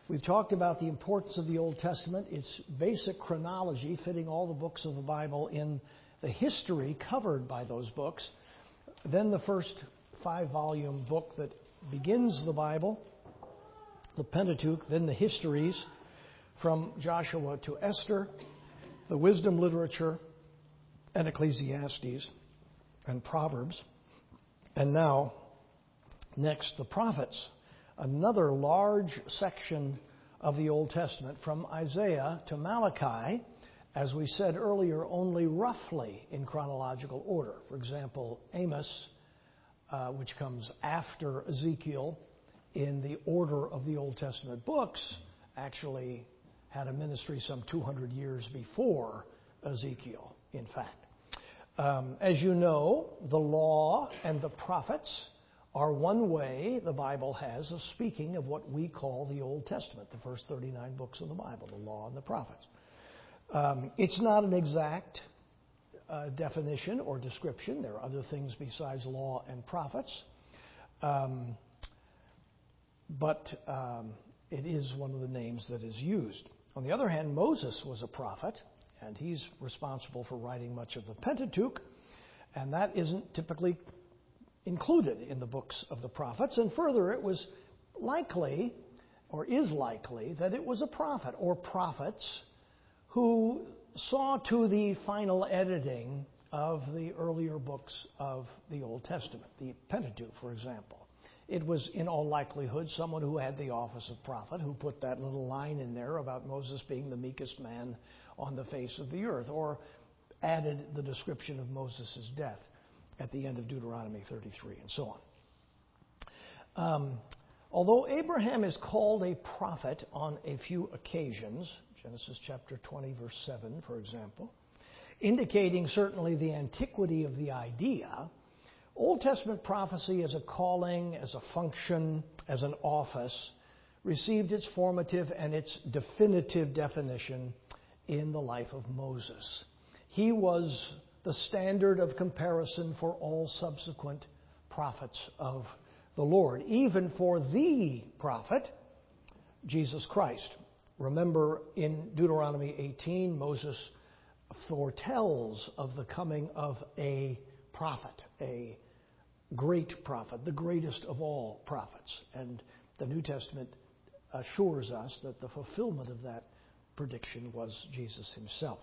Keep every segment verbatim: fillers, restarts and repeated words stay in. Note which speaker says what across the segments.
Speaker 1: We've talked about the importance of the Old Testament, its basic chronology, fitting all the books of the Bible in the history covered by those books. Then the first five-volume book that begins the Bible, the Pentateuch, then the histories from Joshua to Esther, the wisdom literature, and Ecclesiastes, and Proverbs. And now, next, the prophets, another large section of the Old Testament from Isaiah to Malachi, as we said earlier, only roughly in chronological order. For example, Amos, uh, which comes after Ezekiel in the order of the Old Testament books, actually had a ministry some two hundred years before Ezekiel, in fact. Um, as you know, the law and the prophets are one way the Bible has of speaking of what we call the Old Testament, the first thirty-nine books of the Bible, the law and the prophets. Um, it's not an exact uh, definition or description. There are other things besides law and prophets. Um, but um, it is one of the names that is used. On the other hand, Moses was a prophet, and he's responsible for writing much of the Pentateuch, and that isn't typically included in the books of the prophets. And further, it was likely, or is likely, that it was a prophet or prophets who saw to the final editing of the earlier books of the Old Testament, the Pentateuch, for example. It was, in all likelihood, someone who had the office of prophet who put that little line in there about Moses being the meekest man on the face of the earth, or added the description of Moses' death at the end of Deuteronomy thirty-three, and so on. Um, although Abraham is called a prophet on a few occasions, Genesis chapter twenty, verse seven, for example, indicating certainly the antiquity of the idea, Old Testament prophecy as a calling, as a function, as an office, received its formative and its definitive definition in the life of Moses. He was the standard of comparison for all subsequent prophets of the Lord, even for the prophet, Jesus Christ. Remember, in Deuteronomy eighteen, Moses foretells of the coming of a prophet, a great prophet, the greatest of all prophets. And the New Testament assures us that the fulfillment of that prediction was Jesus himself.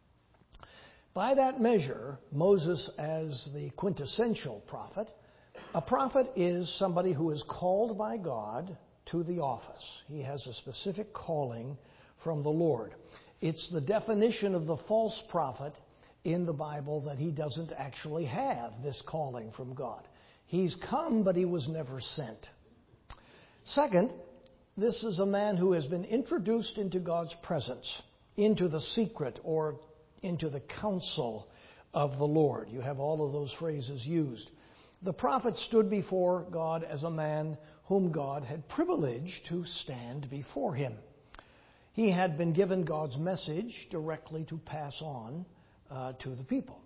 Speaker 1: By that measure, Moses as the quintessential prophet, a prophet is somebody who is called by God to the office. He has a specific calling from the Lord. It's the definition of the false prophet in the Bible that he doesn't actually have this calling from God. He's come, but he was never sent. Second, this is a man who has been introduced into God's presence, into the secret or into the counsel of the Lord. You have all of those phrases used. The prophet stood before God as a man whom God had privileged to stand before him. He had been given God's message directly to pass on uh, to the people.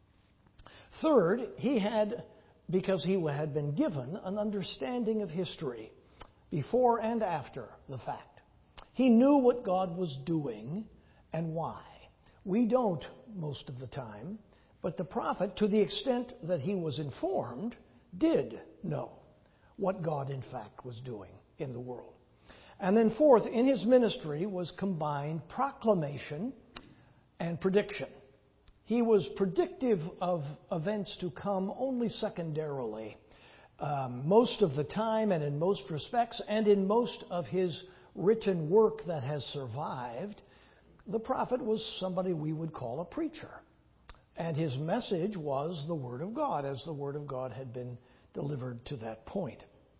Speaker 1: Third, he had, because he had been given an understanding of history before and after the fact. He knew what God was doing and why. We don't most of the time, but the prophet, to the extent that he was informed, did know what God in fact was doing in the world. And then fourth, in his ministry was combined proclamation and prediction. He was predictive of events to come only secondarily. Um, most of the time and in most respects, and in most of his written work that has survived, the prophet was somebody we would call a preacher. And his message was the Word of God, as the Word of God had been delivered to that point.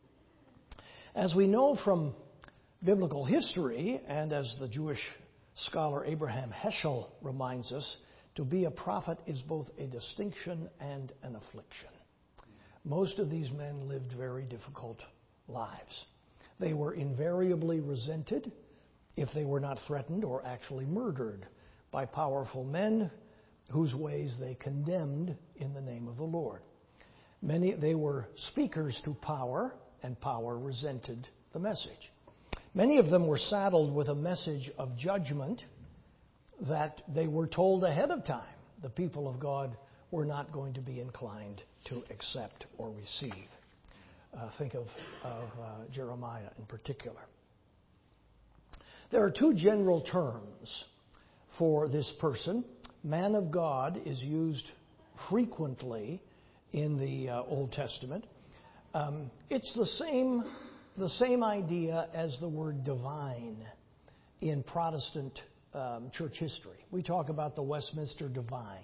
Speaker 1: As we know from biblical history, and as the Jewish scholar Abraham Heschel reminds us, to be a prophet is both a distinction and an affliction. Most of these men lived very difficult lives. They were invariably resented if they were not threatened or actually murdered by powerful men whose ways they condemned in the name of the Lord. Many, they were speakers to power, and power resented the message. Many of them were saddled with a message of judgment that they were told ahead of time the people of God were not going to be inclined to accept or receive. Uh, think of, of uh, Jeremiah in particular. There are two general terms for this person. Man of God is used frequently in the uh, Old Testament. Um, it's the same, the same idea as the word divine in Protestant um, church history. We talk about the Westminster Divines.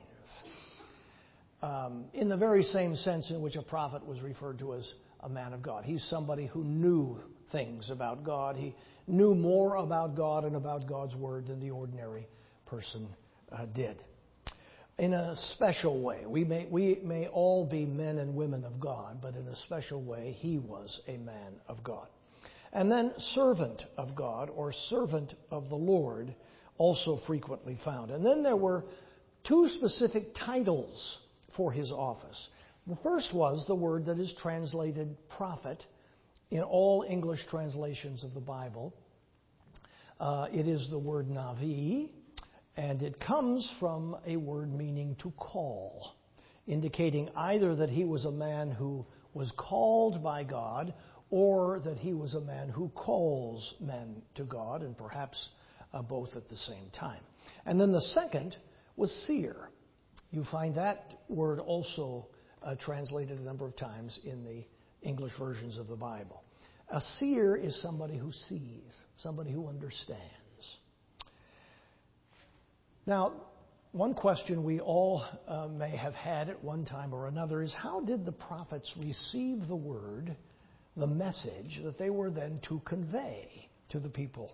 Speaker 1: Um, in the very same sense in which a prophet was referred to as a man of God. He's somebody who knew things about God. He knew more about God and about God's Word than the ordinary person uh, did. In a special way, we may, we may all be men and women of God, but in a special way, he was a man of God. And then servant of God or servant of the Lord, also frequently found. And then there were two specific titles for his office. The first was the word that is translated prophet in all English translations of the Bible. Uh, it is the word Navi, and it comes from a word meaning to call, indicating either that he was a man who was called by God or that he was a man who calls men to God, and perhaps uh, both at the same time. And then the second was seer. You find that word also uh, translated a number of times in the English versions of the Bible. A seer is somebody who sees, somebody who understands. Now, one question we all uh, may have had at one time or another is, how did the prophets receive the word, the message that they were then to convey to the people?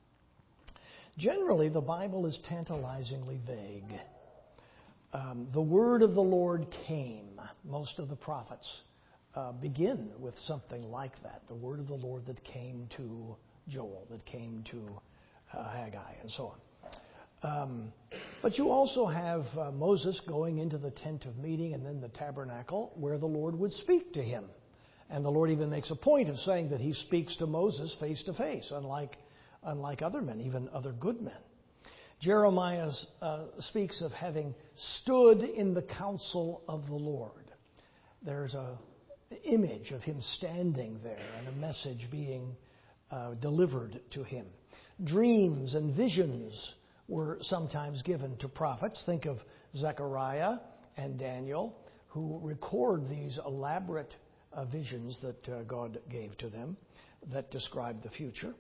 Speaker 1: Generally, the Bible is tantalizingly vague. Um, the word of the Lord came. Most of the prophets uh, begin with something like that. The word of the Lord that came to Joel, that came to uh, Haggai, and so on. Um, but you also have uh, Moses going into the tent of meeting and then the tabernacle where the Lord would speak to him. And the Lord even makes a point of saying that he speaks to Moses face to face, unlike, unlike other men, even other good men. Jeremiah uh, speaks of having stood in the counsel of the Lord. There's an image of him standing there and a message being uh, delivered to him. Dreams and visions were sometimes given to prophets. Think of Zechariah and Daniel, who record these elaborate uh, visions that uh, God gave to them that describe the future.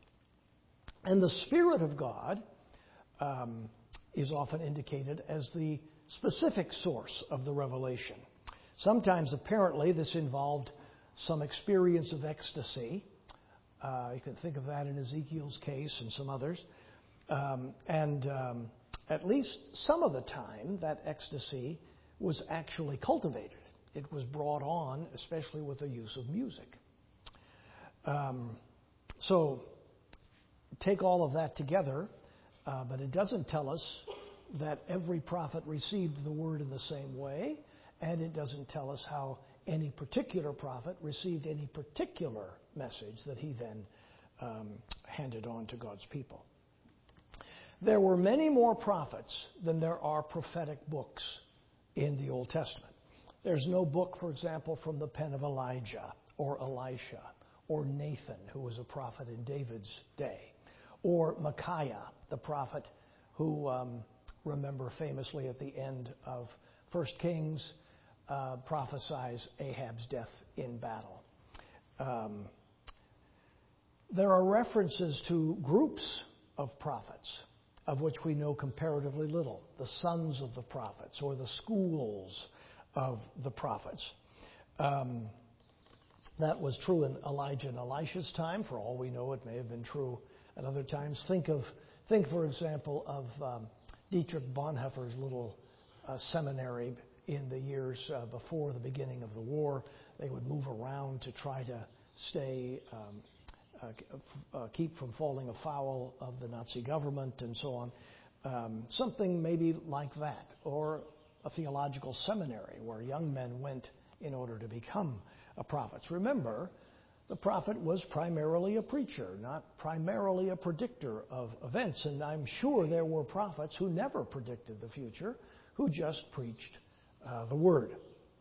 Speaker 1: And the Spirit of God Um, is often indicated as the specific source of the revelation. Sometimes, apparently, this involved some experience of ecstasy. Uh, you can think of that in Ezekiel's case and some others. Um, and um, at least some of the time, that ecstasy was actually cultivated. It was brought on, especially with the use of music. Um, so, take all of that together. Uh, but it doesn't tell us that every prophet received the word in the same way, and it doesn't tell us how any particular prophet received any particular message that he then um, handed on to God's people. There were many more prophets than there are prophetic books in the Old Testament. There's no book, for example, from the pen of Elijah or Elisha or Nathan, who was a prophet in David's day, or Micaiah, the prophet who, um, remember famously at the end of First Kings, uh, prophesies Ahab's death in battle. Um, there are references to groups of prophets, of which we know comparatively little. The sons of the prophets, or the schools of the prophets. Um, that was true in Elijah and Elisha's time. For all we know, it may have been true at other times. Think of, think for example, of um, Dietrich Bonhoeffer's little uh, seminary in the years uh, before the beginning of the war. They would move around to try to stay, um, uh, uh, keep from falling afoul of the Nazi government and so on. Um, something maybe like that, or a theological seminary where young men went in order to become a prophets. Remember, The prophet was primarily a preacher, not primarily a predictor of events. And I'm sure there were prophets who never predicted the future, who just preached uh, the word.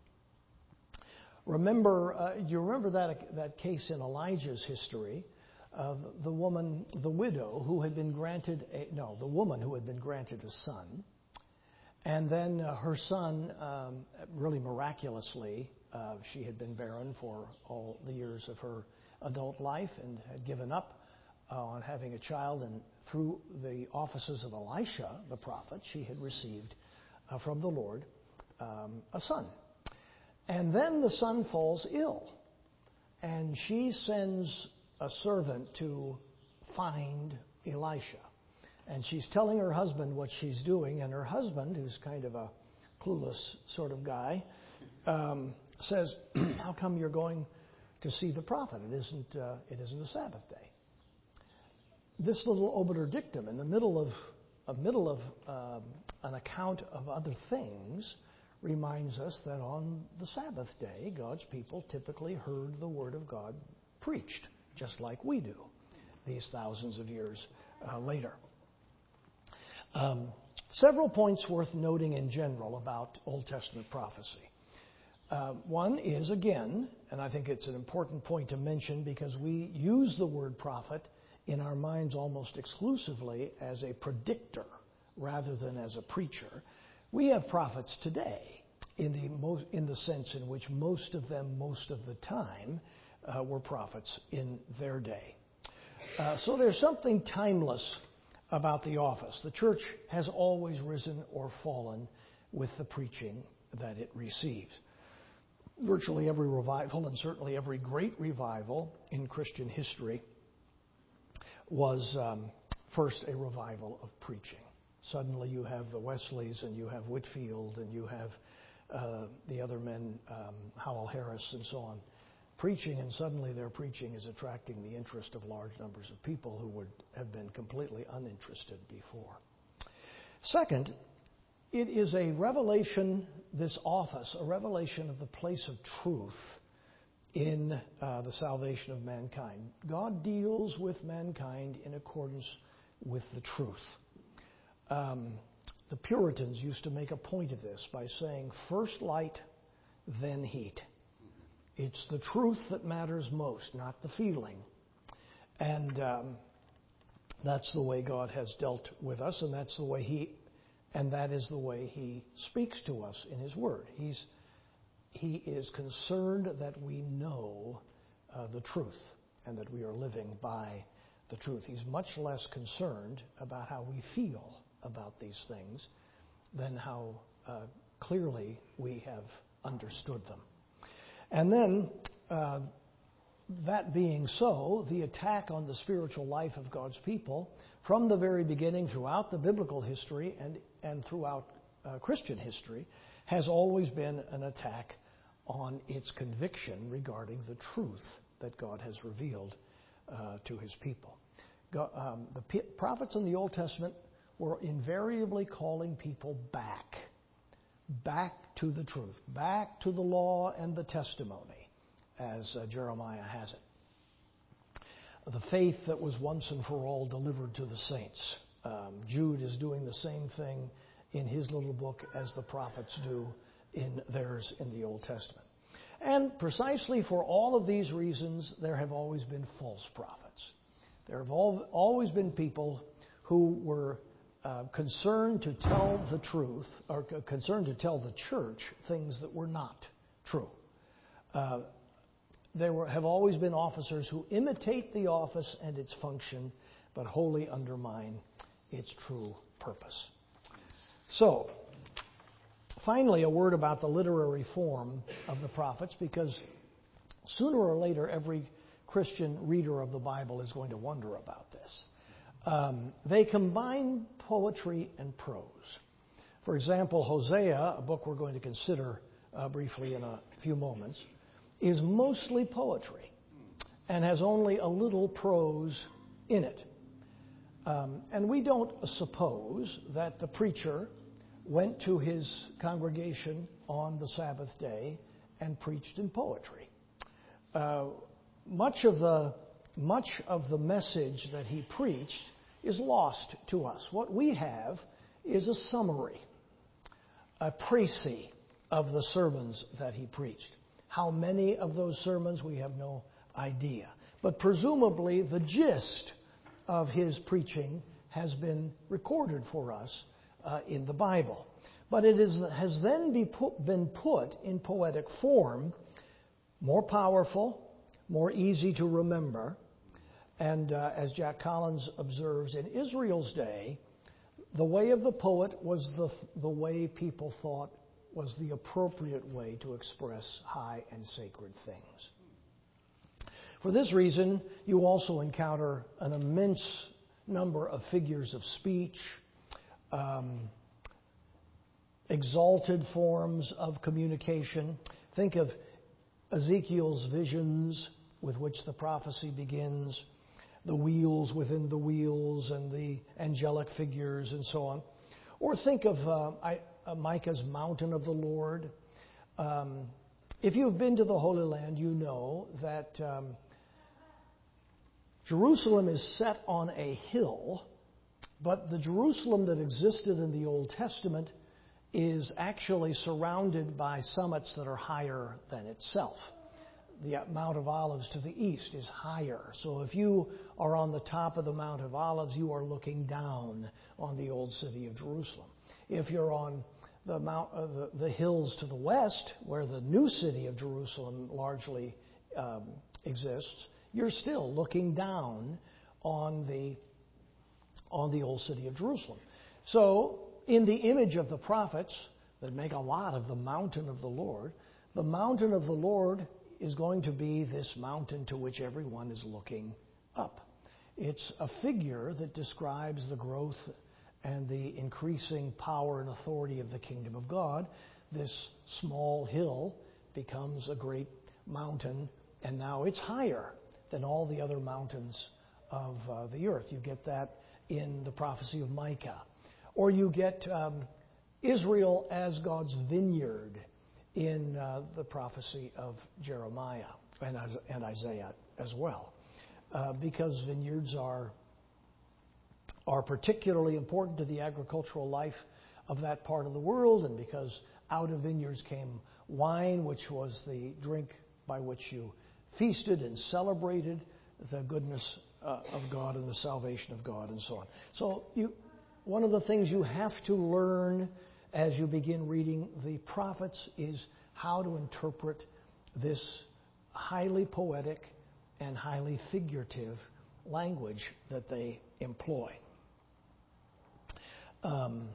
Speaker 1: Remember, uh, do you remember that, that case in Elijah's history of the woman, the widow, who had been granted, a, no, the woman who had been granted a son. And then uh, her son, um, really miraculously, uh, she had been barren for all the years of her adult life and had given up uh, on having a child. And through the offices of Elisha, the prophet, she had received uh, from the Lord um, a son. And then the son falls ill. And she sends a servant to find Elisha. And she's telling her husband what she's doing, and her husband, who's kind of a clueless sort of guy, um, says, "How come you're going to see the prophet? It isn't. Uh, it isn't a Sabbath day." This little obiter dictum, in the middle of a middle of um, an account of other things, reminds us that on the Sabbath day, God's people typically heard the word of God preached, just like we do, these thousands of years uh, later. Um, several points worth noting in general about Old Testament prophecy. Uh, one is, again, and I think it's an important point to mention because we use the word prophet in our minds almost exclusively as a predictor rather than as a preacher. We have prophets today in the, most, in the sense in which most of them, most of the time, uh, were prophets in their day. Uh, so there's something timeless about the office. The church has always risen or fallen with the preaching that it receives. Virtually every revival, and certainly every great revival in Christian history, was um, first a revival of preaching. Suddenly you have the Wesleys, and you have Whitefield, and you have uh, the other men, um, Howell Harris, and so on, preaching, and suddenly their preaching is attracting the interest of large numbers of people who would have been completely uninterested before. Second, it is a revelation, this office, a revelation of the place of truth in uh, the salvation of mankind. God deals with mankind in accordance with the truth. Um, the Puritans used to make a point of this by saying, first light, then heat. It's the truth that matters most, not the feeling. And um, that's the way God has dealt with us, and that's the way He, and that is the way He speaks to us in His Word. He's He is concerned that we know uh, the truth and that we are living by the truth. He's much less concerned about how we feel about these things than how uh, clearly we have understood them. And then, uh, that being so, the attack on the spiritual life of God's people, from the very beginning, throughout the biblical history and, and throughout uh, Christian history, has always been an attack on its conviction regarding the truth that God has revealed uh, to His people. God, um, the p- prophets in the Old Testament were invariably calling people back. Back to the truth, back to the law and the testimony, as uh, Jeremiah has it. The faith that was once and for all delivered to the saints. Um, Jude is doing the same thing in his little book as the prophets do in theirs in the Old Testament. And precisely for all of these reasons, there have always been false prophets. There have al- always been people who were Uh, concerned to tell the truth, or c- concerned to tell the church things that were not true. Uh, there were, have always been officers who imitate the office and its function, but wholly undermine its true purpose. So, finally, a word about the literary form of the prophets, because sooner or later, every Christian reader of the Bible is going to wonder about this. Um, they combine poetry and prose. For example, Hosea, a book we're going to consider uh, briefly in a few moments, is mostly poetry and has only a little prose in it. Um, and we don't suppose that the preacher went to his congregation on the Sabbath day and preached in poetry. Uh, much of the much of the message that he preached is lost to us. What we have is a summary, a précis of the sermons that he preached. How many of those sermons, we have no idea. But presumably the gist of his preaching has been recorded for us uh, in the Bible. But it is, has then be put, been put in poetic form, more powerful, more easy to remember. And uh, as Jack Collins observes, in Israel's day, the way of the poet was the, the way people thought was the appropriate way to express high and sacred things. For this reason, you also encounter an immense number of figures of speech, um, exalted forms of communication. Think of Ezekiel's visions with which the prophecy begins, the wheels within the wheels and the angelic figures and so on. Or think of uh, I, uh, Micah's mountain of the Lord. Um, if you've been to the Holy Land, you know that um, Jerusalem is set on a hill, but the Jerusalem that existed in the Old Testament is actually surrounded by summits that are higher than itself. The Mount of Olives to the east is higher. So if you are on the top of the Mount of Olives, you are looking down on the old city of Jerusalem. If you're on the, mount, uh, the, the hills to the west, where the new city of Jerusalem largely um, exists, you're still looking down on the, on the old city of Jerusalem. So in the image of the prophets that make a lot of the mountain of the Lord, the mountain of the Lord is going to be this mountain to which everyone is looking up. It's a figure that describes the growth and the increasing power and authority of the kingdom of God. This small hill becomes a great mountain, and now it's higher than all the other mountains of uh, the earth. You get that in the prophecy of Micah. Or you get um, Israel as God's vineyard in uh, the prophecy of Jeremiah and, and Isaiah as well. Uh, because vineyards are, are particularly important to the agricultural life of that part of the world, and because out of vineyards came wine, which was the drink by which you feasted and celebrated the goodness uh, of God and the salvation of God and so on. So you, one of the things you have to learn as you begin reading the prophets is how to interpret this highly poetic and highly figurative language that they employ. Um,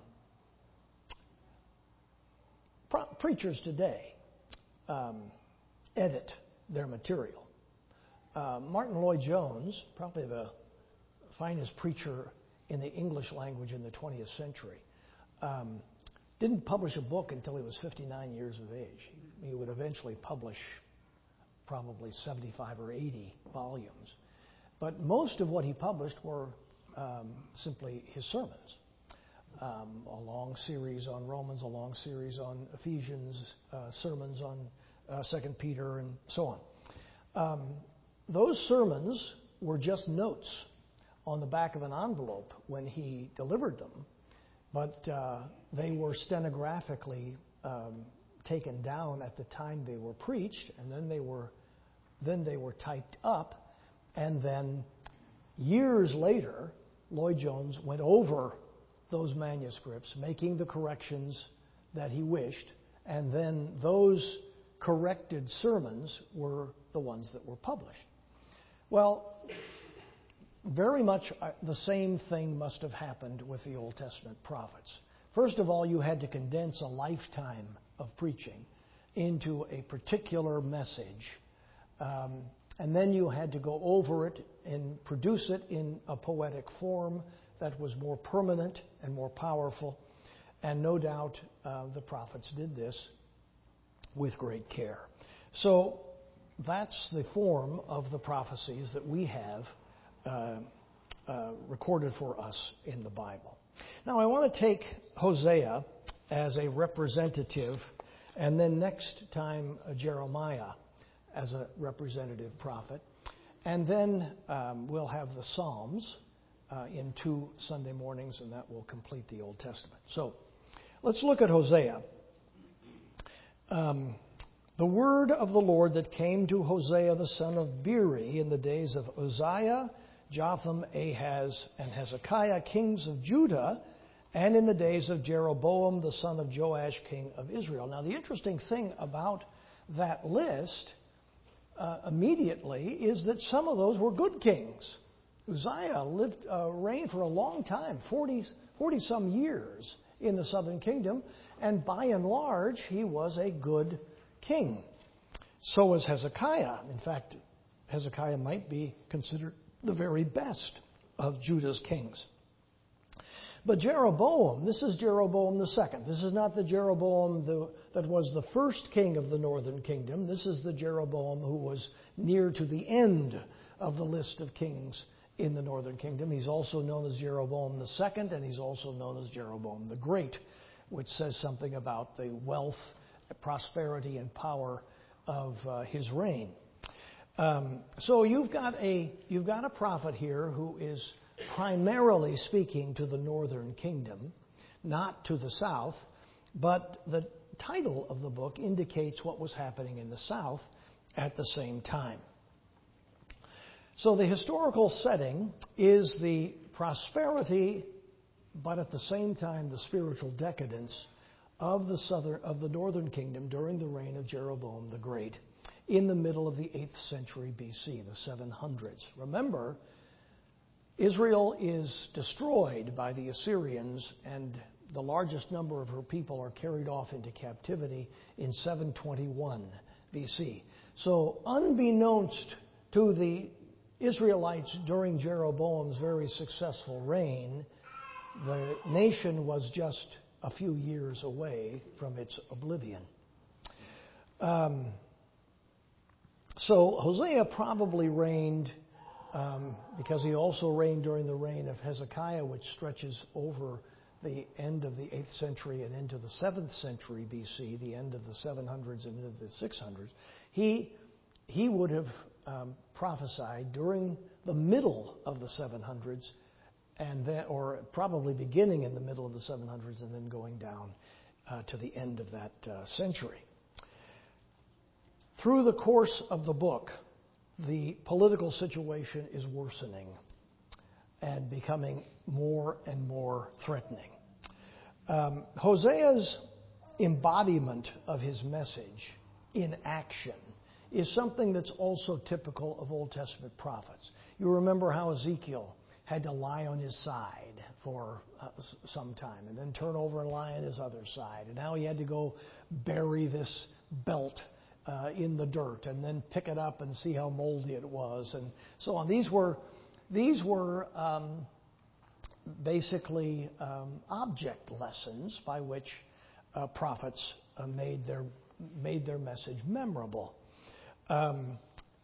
Speaker 1: pro- preachers today um, edit their material. Uh, Martin Lloyd-Jones, probably the finest preacher in the English language in the twentieth century, um, didn't publish a book until he was fifty-nine years of age. He would eventually publish probably seventy-five or eighty volumes. But most of what he published were um, simply his sermons. Um, a long series on Romans, a long series on Ephesians, uh, sermons on uh, Second Peter, and so on. Um, those sermons were just notes on the back of an envelope when he delivered them, but uh, they were stenographically um, taken down at the time they were preached, and then they were then they were typed up, and then years later, Lloyd-Jones went over those manuscripts, making the corrections that he wished, and then those corrected sermons were the ones that were published. Well, very much the same thing must have happened with the Old Testament prophets. First of all, you had to condense a lifetime of preaching into a particular message. Um, and then you had to go over it and produce it in a poetic form that was more permanent and more powerful. And no doubt uh, the prophets did this with great care. So that's the form of the prophecies that we have uh, uh, recorded for us in the Bible. Now I want to take Hosea as a representative, and then next time uh, Jeremiah as a representative prophet. And then um, we'll have the Psalms uh, in two Sunday mornings, and that will complete the Old Testament. So let's look at Hosea. Um, the word of the Lord that came to Hosea the son of Beeri in the days of Uzziah, Jotham, Ahaz, and Hezekiah, kings of Judah, and in the days of Jeroboam the son of Joash, king of Israel. Now, the interesting thing about that list uh, immediately is that some of those were good kings. Uzziah lived, uh, reigned for a long time, forty, forty some years in the southern kingdom, and by and large, he was a good king. So was Hezekiah. In fact, Hezekiah might be considered the very best of Judah's kings. But Jeroboam, this is Jeroboam the second. This is not the Jeroboam the, that was the first king of the northern kingdom. This is the Jeroboam who was near to the end of the list of kings in the northern kingdom. He's also known as Jeroboam the second, and he's also known as Jeroboam the Great, which says something about the wealth, prosperity, and power of uh, his reign. Um, so you've got a you've got a prophet here who is primarily speaking to the northern kingdom, not to the south, but the title of the book indicates what was happening in the south at the same time. So the historical setting is the prosperity, but at the same time the spiritual decadence of the southern of the northern kingdom during the reign of Jeroboam the Great in the middle of the eighth century B C, the seven hundreds. Remember, Israel is destroyed by the Assyrians, and the largest number of her people are carried off into captivity in seven twenty-one B C. So unbeknownst to the Israelites during Jeroboam's very successful reign, the nation was just a few years away from its oblivion. Um, so Hosea probably reigned, um, because he also reigned during the reign of Hezekiah, which stretches over the end of the eighth century and into the seventh century B C, the end of the seven hundreds and into the six hundreds. He, he would have um, prophesied during the middle of the seven hundreds, and then, or probably beginning in the middle of the seven hundreds and then going down uh, to the end of that uh, century. Through the course of the book, the political situation is worsening and becoming more and more threatening. Um, Hosea's embodiment of his message in action is something that's also typical of Old Testament prophets. You remember how Ezekiel had to lie on his side for uh, some time and then turn over and lie on his other side. And how he had to go bury this belt uh, in the dirt and then pick it up and see how moldy it was and so on. These were, these were um, basically um, object lessons by which uh, prophets uh, made their, made their message memorable. Um,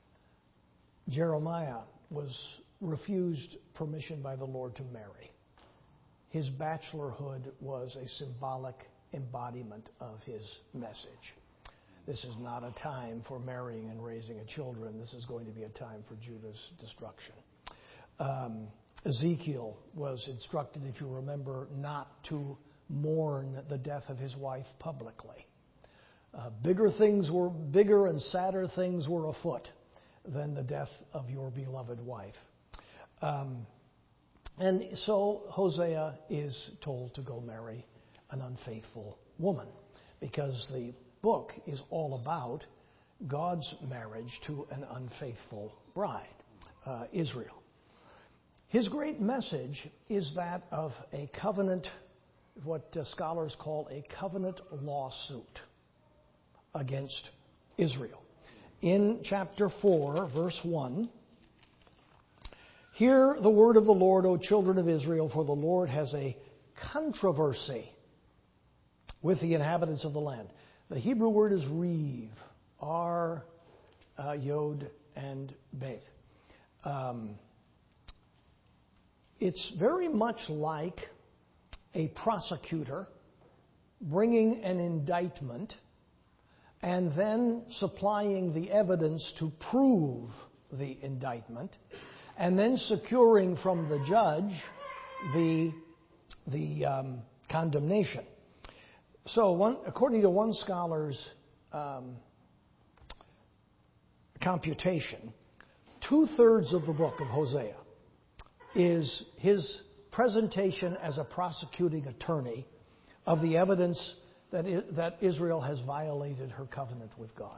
Speaker 1: Jeremiah was refused permission by the Lord to marry. His bachelorhood was a symbolic embodiment of his message. This is not a time for marrying and raising a children. This is going to be a time for Judah's destruction. Um, Ezekiel was instructed, if you remember, not to mourn the death of his wife publicly. Uh, bigger things were, bigger and sadder things were afoot than the death of your beloved wife. Um, and so Hosea is told to go marry an unfaithful woman, because the book is all about God's marriage to an unfaithful bride, uh, Israel. His great message is that of a covenant, what uh, scholars call a covenant lawsuit against Israel. In chapter four, verse one, "Hear the word of the Lord, O children of Israel, for the Lord has a controversy with the inhabitants of the land." The Hebrew word is reeve, R, uh, Yod, and Beth. Um, it's very much like a prosecutor bringing an indictment and then supplying the evidence to prove the indictment, and then securing from the judge the, the um, condemnation. So one, according to one scholar's um, computation, two-thirds of the book of Hosea is his presentation as a prosecuting attorney of the evidence that, I, that Israel has violated her covenant with God.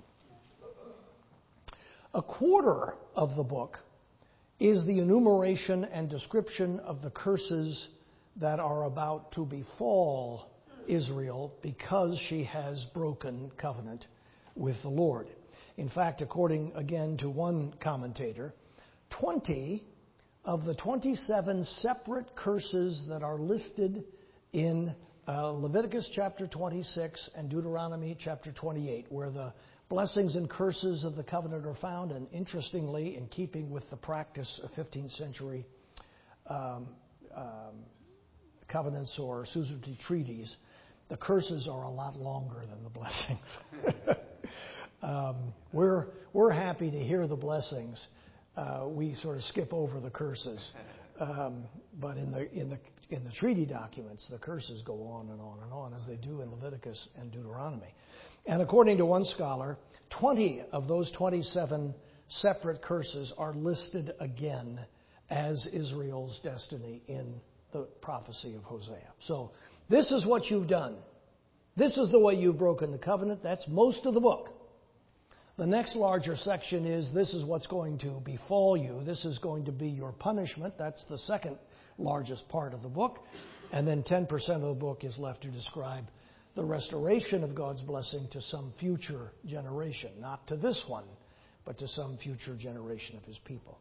Speaker 1: A quarter of the book is the enumeration and description of the curses that are about to befall Israel because she has broken covenant with the Lord. In fact, according again to one commentator, twenty of the twenty-seven separate curses that are listed in uh, Leviticus chapter twenty-six and Deuteronomy chapter twenty-eight, where the blessings and curses of the covenant are found, and interestingly, in keeping with the practice of fifteenth century um, um, covenants or suzerainty treaties, the curses are a lot longer than the blessings. um, we're we're happy to hear the blessings. Uh, we sort of skip over the curses, um, but in the in the in the treaty documents, the curses go on and on and on, as they do in Leviticus and Deuteronomy. And according to one scholar, twenty of those twenty-seven separate curses are listed again as Israel's destiny in the prophecy of Hosea. So this is what you've done. This is the way you've broken the covenant. That's most of the book. The next larger section is this is what's going to befall you. This is going to be your punishment. That's the second largest part of the book. And then ten percent of the book is left to describe the restoration of God's blessing to some future generation. Not to this one, but to some future generation of His people.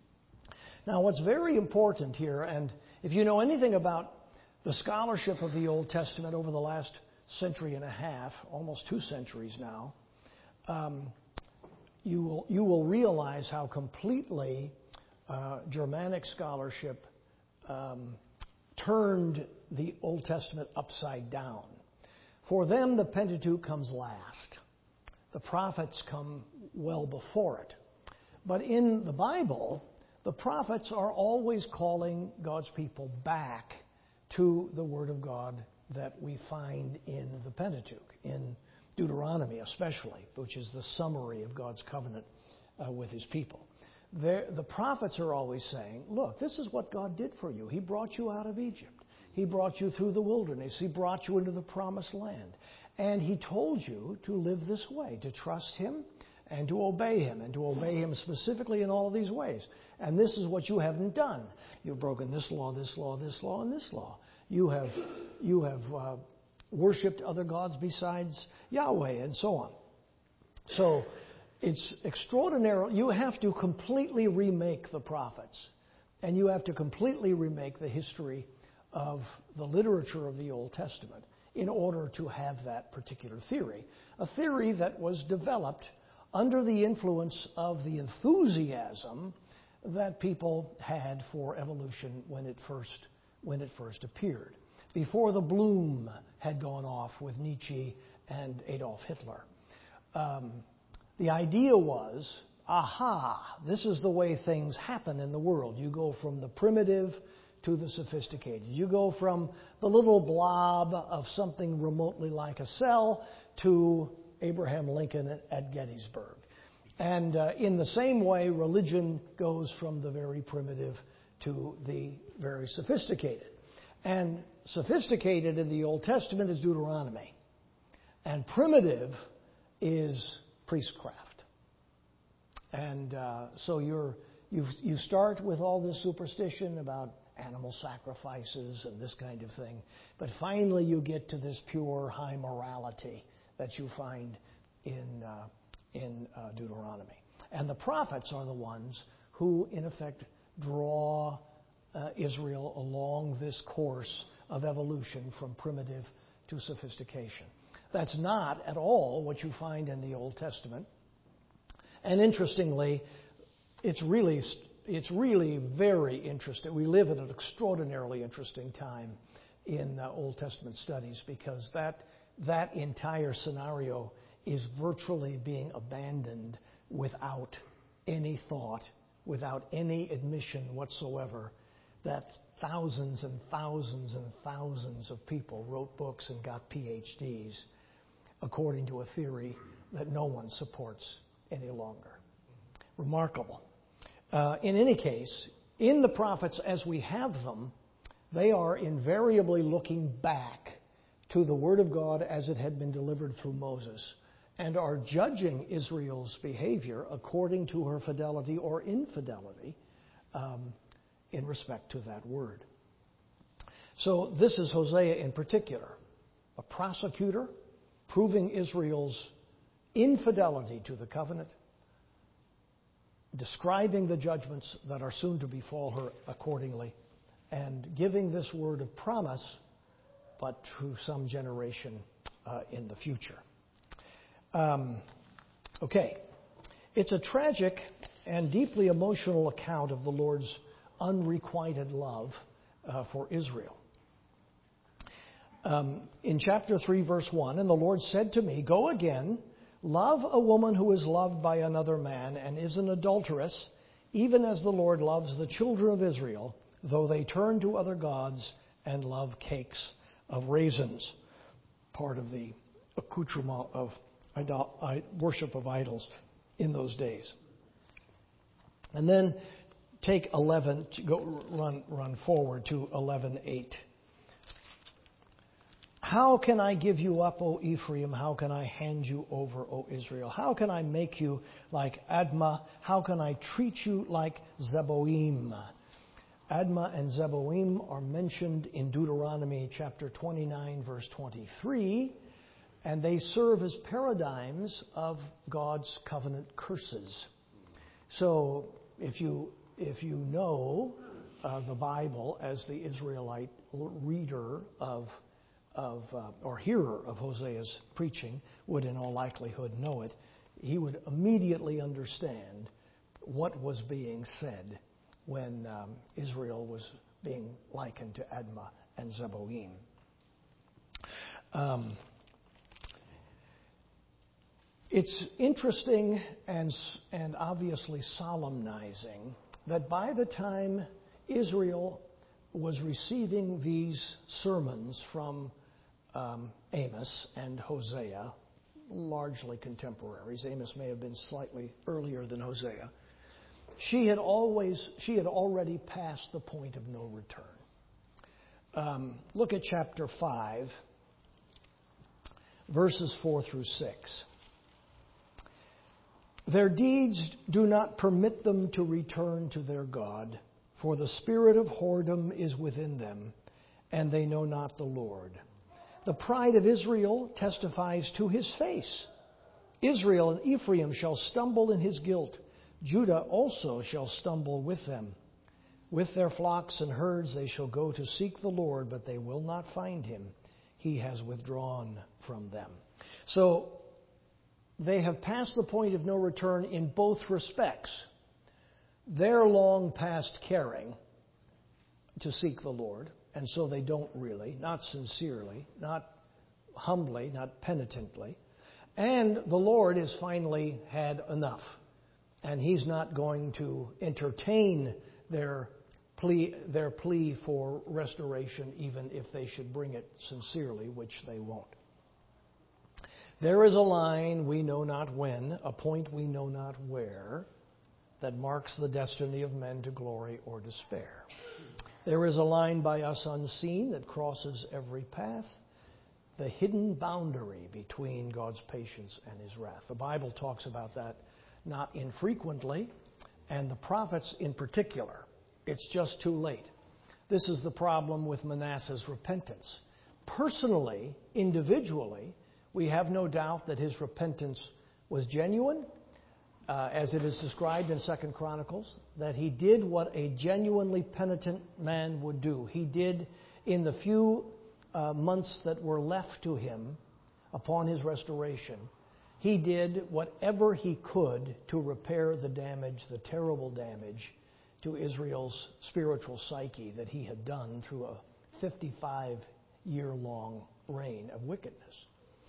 Speaker 1: Now, what's very important here, and if you know anything about the scholarship of the Old Testament over the last century and a half, almost two centuries now, um, you will you will realize how completely uh, Germanic scholarship um, turned the Old Testament upside down. For them, the Pentateuch comes last. The prophets come well before it. But in the Bible, the prophets are always calling God's people back to the Word of God that we find in the Pentateuch, in Deuteronomy especially, which is the summary of God's covenant uh, with His people. They're, the prophets are always saying, look, this is what God did for you. He brought you out of Egypt. He brought you through the wilderness. He brought you into the promised land. And He told you to live this way, to trust Him and to obey Him, and to obey Him specifically in all of these ways. And this is what you haven't done. You've broken this law, this law, this law, and this law. You have, you have uh, worshipped other gods besides Yahweh, and so on. So it's extraordinary. You have to completely remake the prophets, and you have to completely remake the history of the literature of the Old Testament in order to have that particular theory, a theory that was developed under the influence of the enthusiasm that people had for evolution when it first when it first appeared, before the bloom had gone off with Nietzsche and Adolf Hitler. Um, the idea was, aha, this is the way things happen in the world. You go from the primitive to the sophisticated. You go from the little blob of something remotely like a cell to Abraham Lincoln at Gettysburg. And uh, in the same way, religion goes from the very primitive to the very sophisticated. And sophisticated in the Old Testament is Deuteronomy. And primitive is priestcraft. And uh, so you're, you you start with all this superstition about animal sacrifices and this kind of thing. But finally you get to this pure high morality that you find in, uh, in uh, Deuteronomy. And the prophets are the ones who, in effect, draw uh, Israel along this course of evolution from primitive to sophistication. That's not at all what you find in the Old Testament. And interestingly, it's really, it's really very interesting. We live in an extraordinarily interesting time in uh, Old Testament studies, because that, that entire scenario is virtually being abandoned without any thought, without any admission whatsoever, that thousands and thousands and thousands of people wrote books and got P H Ds according to a theory that no one supports any longer. Remarkable. Uh, in any case, in the prophets as we have them, they are invariably looking back to the Word of God as it had been delivered through Moses, and are judging Israel's behavior according to her fidelity or infidelity um, in respect to that Word. So this is Hosea in particular, a prosecutor proving Israel's infidelity to the covenant, describing the judgments that are soon to befall her accordingly, and giving this word of promise, but to some generation uh, in the future. Um, okay. It's a tragic and deeply emotional account of the Lord's unrequited love uh, for Israel. Um, in chapter three, verse one, and the Lord said to me, "Go again, love a woman who is loved by another man and is an adulteress, even as the Lord loves the children of Israel, though they turn to other gods and love cakes of raisins," part of the accoutrement of idol- worship of idols in those days. And then take eleven, go run run forward to eleven eight. "How can I give you up, O Ephraim? How can I hand you over, O Israel? How can I make you like Admah? How can I treat you like Zeboim?" Admah and Zeboim are mentioned in Deuteronomy chapter twenty-nine, verse twenty-three, and they serve as paradigms of God's covenant curses. So if you if you know uh, the Bible as the Israelite reader of of uh, or hearer of Hosea's preaching would in all likelihood know it, he would immediately understand what was being said when um, Israel was being likened to Admah and Zeboim. Um, it's interesting and, and obviously solemnizing that by the time Israel was receiving these sermons from um, Amos and Hosea, largely contemporaries, Amos may have been slightly earlier than Hosea, She had always, she had already passed the point of no return. Um, look at chapter five, verses four through six. "Their deeds do not permit them to return to their God, for the spirit of whoredom is within them, and they know not the Lord. The pride of Israel testifies to his face. Israel and Ephraim shall stumble in his guilt. Judah also shall stumble with them. With their flocks and herds they shall go to seek the Lord, but they will not find him. He has withdrawn from them." So they have passed the point of no return in both respects. They're long past caring to seek the Lord, and so they don't really, not sincerely, not humbly, not penitently. And the Lord has finally had enough. And he's not going to entertain their plea, their plea for restoration, even if they should bring it sincerely, which they won't. "There is a line we know not when, a point we know not where, that marks the destiny of men to glory or despair. There is a line by us unseen that crosses every path, the hidden boundary between God's patience and his wrath." The Bible talks about that not infrequently, and the prophets in particular. It's just too late. This is the problem with Manasseh's repentance. Personally, individually, we have no doubt that his repentance was genuine, uh, as it is described in Second Chronicles, that he did what a genuinely penitent man would do. He did, in the few uh, months that were left to him upon his restoration, he did whatever he could to repair the damage, the terrible damage to Israel's spiritual psyche that he had done through a fifty-five-year-long reign of wickedness.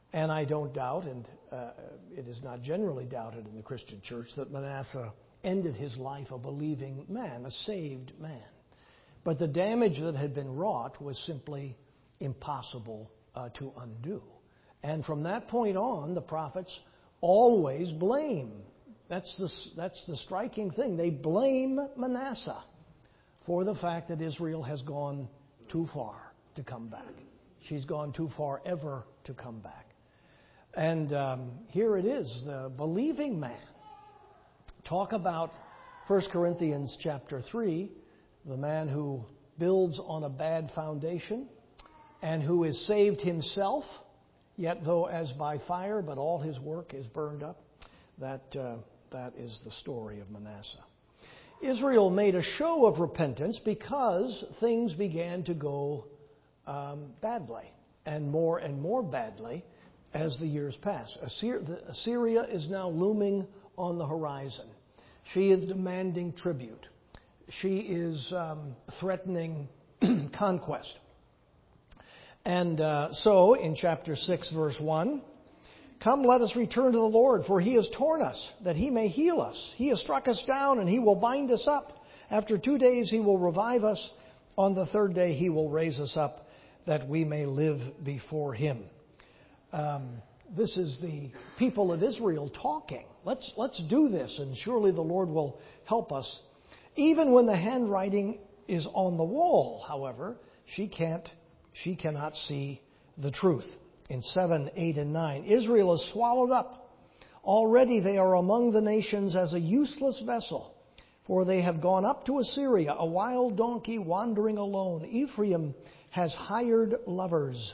Speaker 1: And I don't doubt, and uh, it is not generally doubted in the Christian church, that Manasseh ended his life a believing man, a saved man. But the damage that had been wrought was simply impossible uh, to undo. And from that point on, the prophets always blame. That's the, that's the striking thing. They blame Manasseh for the fact that Israel has gone too far to come back. She's gone too far ever to come back. And um, here it is, the believing man. Talk about First Corinthians chapter three, the man who builds on a bad foundation and who is saved himself, yet though as by fire, but all his work is burned up. That, uh, that is the story of Manasseh. Israel made a show of repentance because things began to go um, badly, and more and more badly as the years pass. Assyria is now looming on the horizon. She is demanding tribute. She is um, threatening conquest. And uh, so, in chapter six, verse one, "Come, let us return to the Lord, for He has torn us, that He may heal us. He has struck us down, and He will bind us up. After two days He will revive us. On the third day He will raise us up, that we may live before Him." Um, this is the people of Israel talking. Let's, let's do this, and surely the Lord will help us. Even when the handwriting is on the wall, however, she can't, she cannot see the truth. In seven, eight, and nine, "Israel is swallowed up. Already they are among the nations as a useless vessel, for they have gone up to Assyria, a wild donkey wandering alone. Ephraim has hired lovers.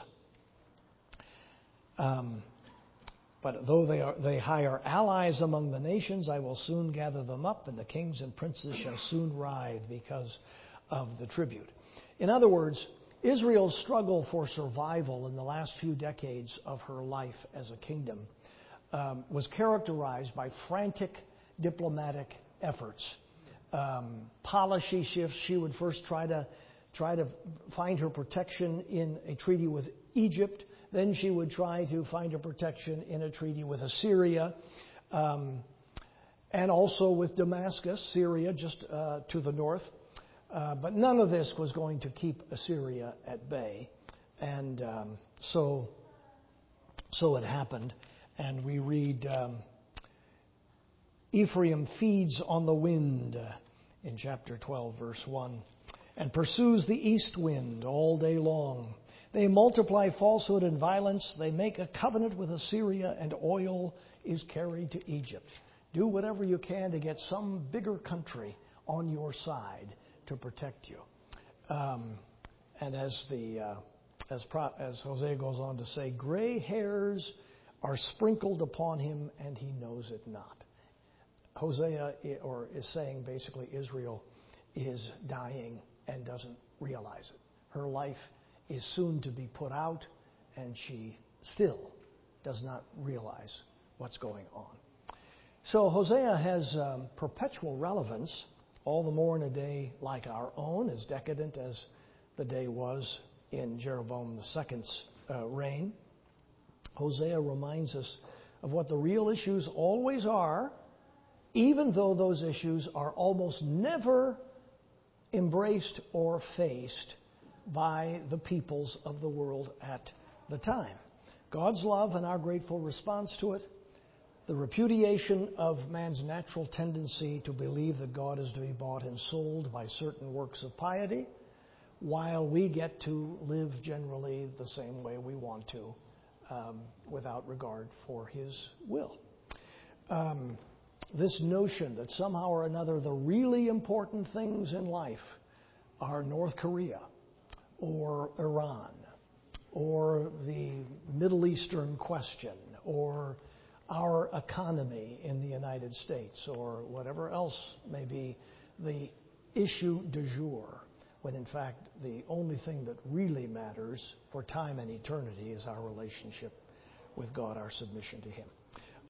Speaker 1: Um, but though they, are, they hire allies among the nations, I will soon gather them up, and the kings and princes shall soon writhe because of the tribute." In other words, Israel's struggle for survival in the last few decades of her life as a kingdom um, was characterized by frantic diplomatic efforts. Um, policy shifts. She would first try to try to find her protection in a treaty with Egypt. Then she would try to find her protection in a treaty with Assyria, um, and also with Damascus, Syria, just uh, to the north. Uh, but none of this was going to keep Assyria at bay. And um, so, so it happened. And we read, um, "Ephraim feeds on the wind," uh, in chapter twelve, verse one, "and pursues the east wind all day long. They multiply falsehood and violence. They make a covenant with Assyria, and oil is carried to Egypt." Do whatever you can to get some bigger country on your side to protect you. Um, and as the uh, as, Pro, as Hosea goes on to say, "Gray hairs are sprinkled upon him, and he knows it not." Hosea or is saying basically Israel is dying and doesn't realize it. Her life is soon to be put out, and she still does not realize what's going on. So Hosea has um, perpetual relevance, all the more in a day like our own, as decadent as the day was in Jeroboam the Second's uh, reign. Hosea reminds us of what the real issues always are, even though those issues are almost never embraced or faced by the peoples of the world at the time. God's love and our grateful response to it, the repudiation of man's natural tendency to believe that God is to be bought and sold by certain works of piety, while we get to live generally the same way we want to, um, without regard for His will. Um, this notion that somehow or another the really important things in life are North Korea, or Iran, or the Middle Eastern question, or our economy in the United States, or whatever else may be the issue du jour, when in fact the only thing that really matters for time and eternity is our relationship with God, our submission to Him.